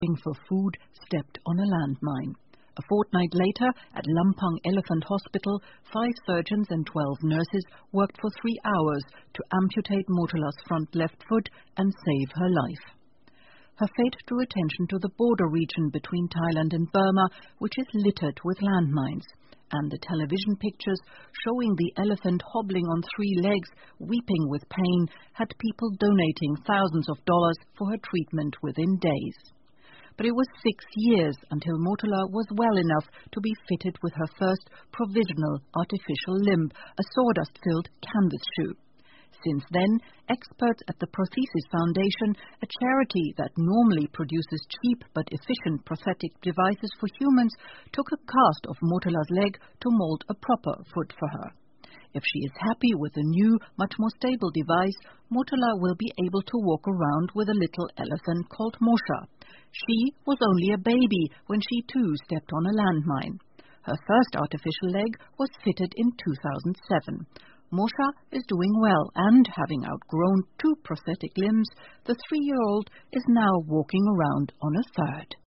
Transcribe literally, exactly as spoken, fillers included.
for food stepped on a landmine. A fortnight later, at Lampang Elephant Hospital, five surgeons and twelve nurses worked for three hours to amputate Motola's front left foot and save her life. Her fate drew attention to the border region between Thailand and Burma, which is littered with landmines, and the television pictures showing the elephant hobbling on three legs, weeping with pain, had people donating thousands of dollars for her treatment within days. But it was six years until Motola was well enough to be fitted with her first provisional artificial limb, a sawdust-filled canvas shoe. Since then, experts at the Prosthesis Foundation, a charity that normally produces cheap but efficient prosthetic devices for humans, took a cast of Motola's leg to mold a proper foot for her. If she is happy with the new, much more stable device, Motola will be able to walk around with a little elephant called Mosha. She was only a baby when she too stepped on a landmine. Her first artificial leg was fitted in two thousand seven. Mosha is doing well, and having outgrown two prosthetic limbs, the three-year-old is now walking around on a third.